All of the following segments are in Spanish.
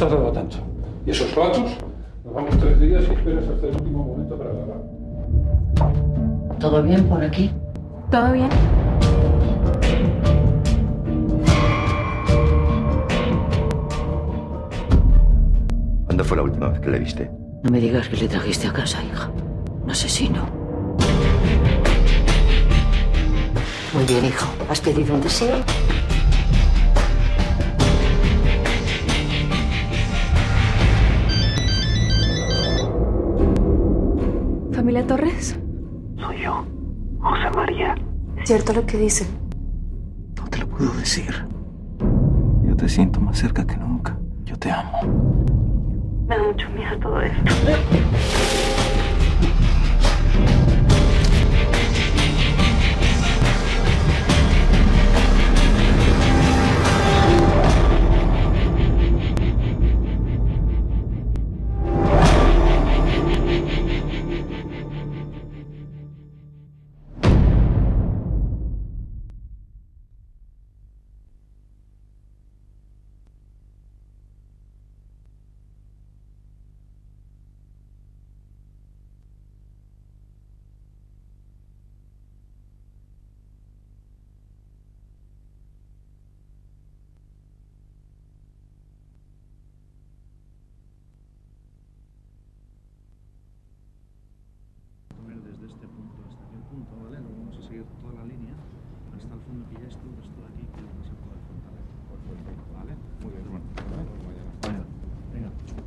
has dado tanto. ¿Y esos platos? Nos vamos 3 días y esperas hasta el último momento para lavar. ¿Todo bien por aquí? ¿Todo bien? ¿Cuándo fue la última vez que le viste? No me digas que le trajiste a casa, hija. Un asesino. Muy bien, hijo. ¿Has pedido un deseo? ¿Familia Torres? Soy yo, José María. ¿Cierto lo que dicen? No te lo puedo decir. Yo te siento más cerca que nunca. Yo te amo. Me da mucho miedo todo esto. Desde este punto hasta aquel punto, ¿vale? Luego vamos a seguir toda la línea hasta el fondo que ya es todo esto de aquí que es el poder frontal. ¿Vale? Muy bien, hermano. Mañana. Venga.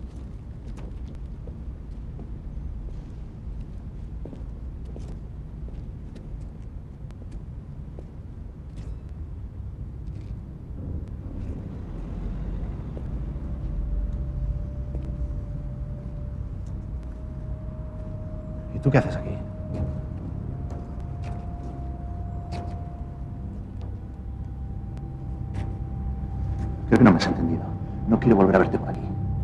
¿Y tú qué haces aquí? Creo que no me has entendido. No quiero volver a verte por aquí.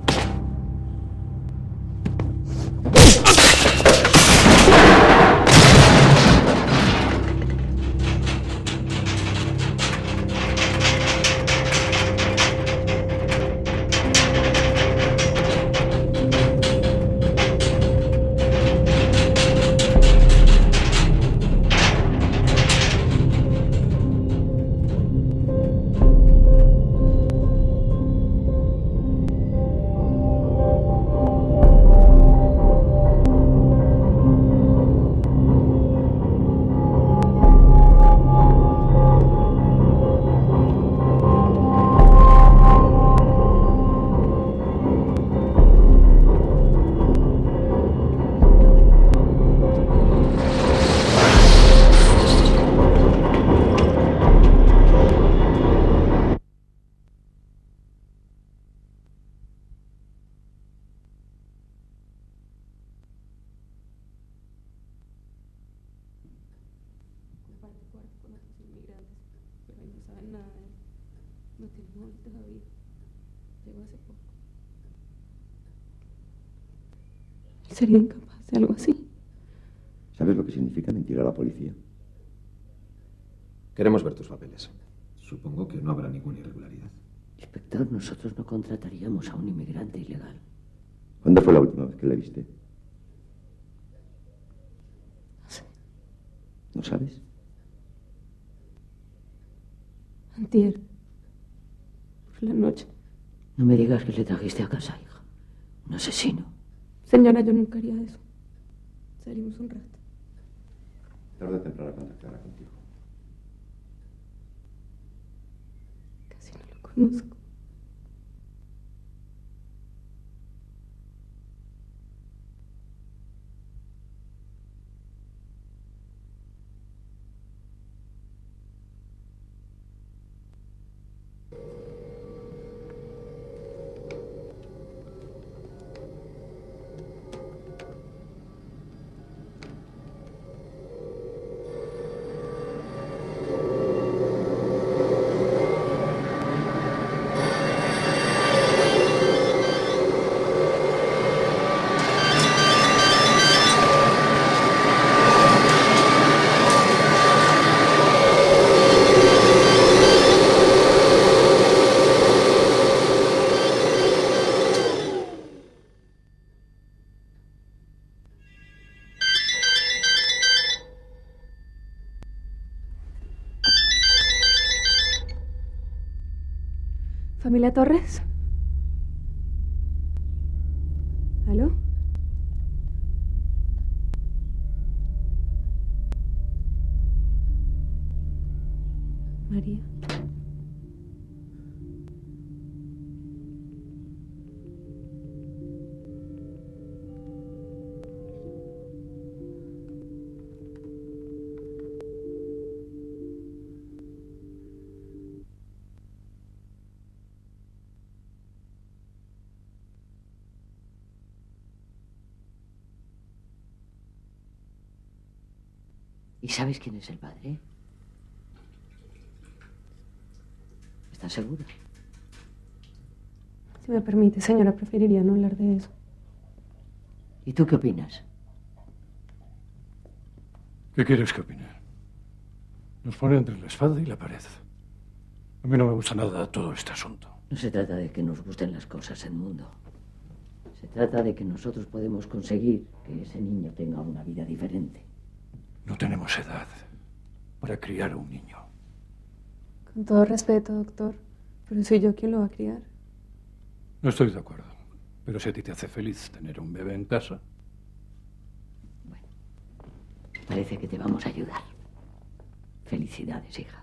No tiene móvil todavía. Llegó hace poco. ¿Sería incapaz de algo así? ¿Sabes lo que significa mentir a la policía? Queremos ver tus papeles. Supongo que no habrá ninguna irregularidad. Inspector, nosotros no contrataríamos a un inmigrante ilegal. ¿Cuándo fue la última vez que le viste? No sé. ¿No sabes? Antier. Por la noche. No me digas que le trajiste a casa, hija. Un asesino. Señora, yo nunca haría eso. Salimos un rato. Tarde o temprano contactará contigo. Casi no lo conozco. Camila Torres. ¿Aló? María. ¿Y sabes quién es el padre? ¿Estás segura? Si me permite, señora, preferiría no hablar de eso. ¿Y tú qué opinas? ¿Qué quieres que opine? Nos pone entre la espada y la pared. A mí no me gusta nada todo este asunto. No se trata de que nos gusten las cosas, Edmundo. Se trata de que nosotros podemos conseguir que ese niño tenga una vida diferente. No tenemos edad para criar a un niño. Con todo respeto, doctor, pero soy yo quien lo va a criar. No estoy de acuerdo. Pero si a ti te hace feliz tener un bebé en casa... Bueno, parece que te vamos a ayudar. Felicidades, hija.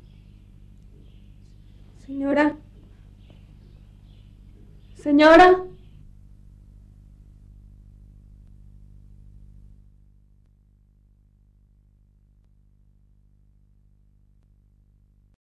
Señora. Señora.